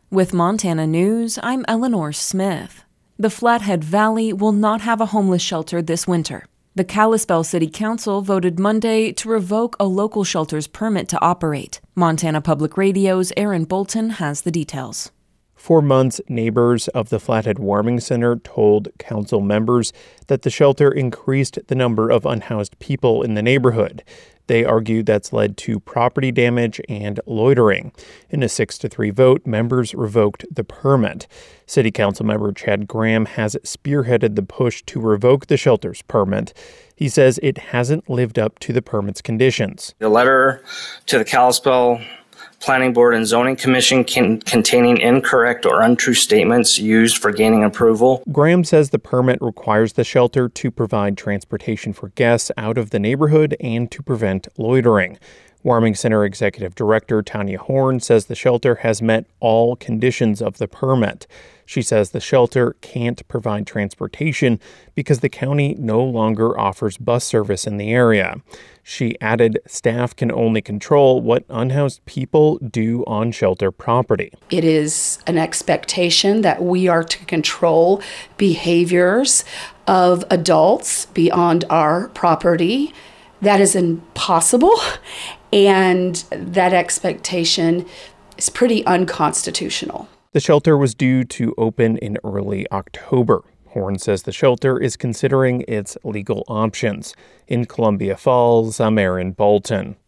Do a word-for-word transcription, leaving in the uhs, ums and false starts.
With Montana News, I'm Eleanor Smith. The Flathead Valley will not have a homeless shelter this winter. The Kalispell City Council voted Monday to revoke a local shelter's permit to operate. Montana Public Radio's Aaron Bolton has the details. For months, neighbors of the Flathead Warming Center told council members that the shelter increased the number of unhoused people in the neighborhood. They argued that's led to property damage and loitering. In a six to three vote, members revoked the permit. City Council member Chad Graham has spearheaded the push to revoke the shelter's permit. He says it hasn't lived up to the permit's conditions. The letter to the Kalispell Planning Board and Zoning Commission can, containing incorrect or untrue statements used for gaining approval. Graham says the permit requires the shelter to provide transportation for guests out of the neighborhood and to prevent loitering. Warming Center Executive Director Tanya Horn says the shelter has met all conditions of the permit. She says the shelter can't provide transportation because the county no longer offers bus service in the area. She added staff can only control what unhoused people do on shelter property. It is an expectation that we are to control behaviors of adults beyond our property. That is impossible, and that expectation is pretty unconstitutional. The shelter was due to open in early October. Horn says the shelter is considering its legal options. In Columbia Falls, I'm Aaron Bolton.